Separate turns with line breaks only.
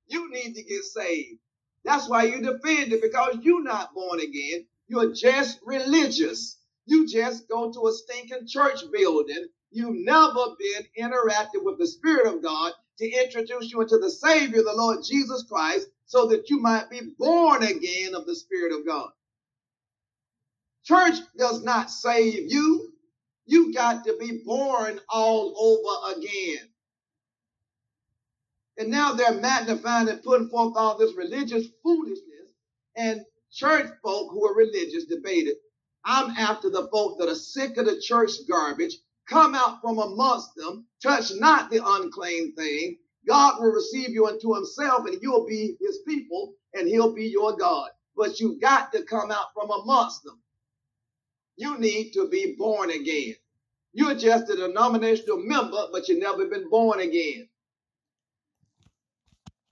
You need to get saved. That's why you defend it, because you're not born again. You're just religious. You just go to a stinking church building. You've never been interactive with the Spirit of God to introduce you into the Savior, the Lord Jesus Christ, so that you might be born again of the Spirit of God. Church does not save you. You got to be born all over again. And now they're magnifying and putting forth all this religious foolishness. And church folk who are religious debated. I'm after the folk that are sick of the church garbage. Come out from amongst them. Touch not the unclean thing. God will receive you unto himself, and you'll be his people, and he'll be your God. But you got to come out from amongst them. You need to be born again. You're just a denominational member, but you've never been born again.